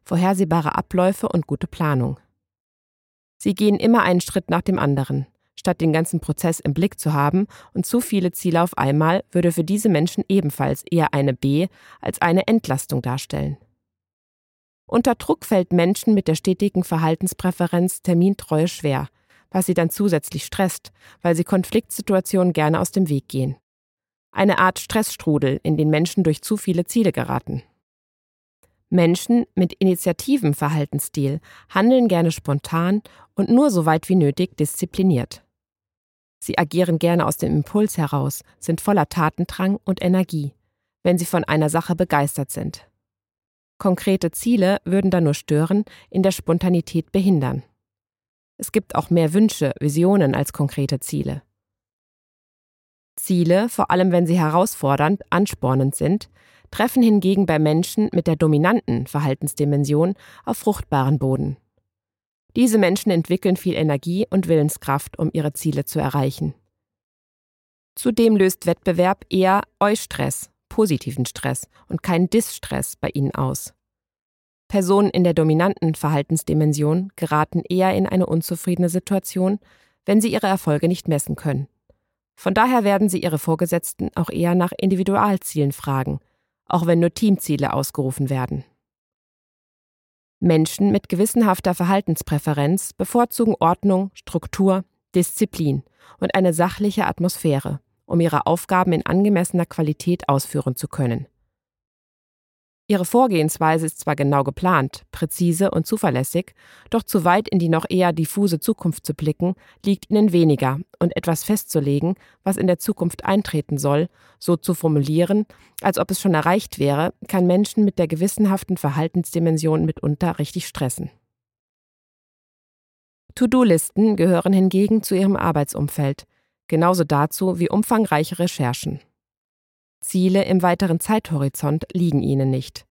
vorhersehbare Abläufe und gute Planung. Sie gehen immer einen Schritt nach dem anderen. Statt den ganzen Prozess im Blick zu haben und zu viele Ziele auf einmal, würde für diese Menschen ebenfalls eher eine als eine Entlastung darstellen. Unter Druck fällt Menschen mit der stetigen Verhaltenspräferenz Termintreue schwer, was sie dann zusätzlich stresst, weil sie Konfliktsituationen gerne aus dem Weg gehen. Eine Art Stressstrudel, in den Menschen durch zu viele Ziele geraten. Menschen mit initiativem Verhaltensstil handeln gerne spontan und nur so weit wie nötig diszipliniert. Sie agieren gerne aus dem Impuls heraus, sind voller Tatendrang und Energie, wenn sie von einer Sache begeistert sind. Konkrete Ziele würden dann nur stören, in der Spontanität behindern. Es gibt auch mehr Wünsche, Visionen als konkrete Ziele. Ziele, vor allem wenn sie herausfordernd, anspornend sind, treffen hingegen bei Menschen mit der dominanten Verhaltensdimension auf fruchtbaren Boden. Diese Menschen entwickeln viel Energie und Willenskraft, um ihre Ziele zu erreichen. Zudem löst Wettbewerb eher Eustress, positiven Stress und keinen Distress bei ihnen aus. Personen in der dominanten Verhaltensdimension geraten eher in eine unzufriedene Situation, wenn sie ihre Erfolge nicht messen können. Von daher werden sie ihre Vorgesetzten auch eher nach Individualzielen fragen, auch wenn nur Teamziele ausgerufen werden. Menschen mit gewissenhafter Verhaltenspräferenz bevorzugen Ordnung, Struktur, Disziplin und eine sachliche Atmosphäre, um ihre Aufgaben in angemessener Qualität ausführen zu können. Ihre Vorgehensweise ist zwar genau geplant, präzise und zuverlässig, doch zu weit in die noch eher diffuse Zukunft zu blicken, liegt ihnen weniger und etwas festzulegen, was in der Zukunft eintreten soll, so zu formulieren, als ob es schon erreicht wäre, kann Menschen mit der gewissenhaften Verhaltensdimension mitunter richtig stressen. To-Do-Listen gehören hingegen zu ihrem Arbeitsumfeld, genauso dazu wie umfangreiche Recherchen. Ziele im weiteren Zeithorizont liegen ihnen nicht.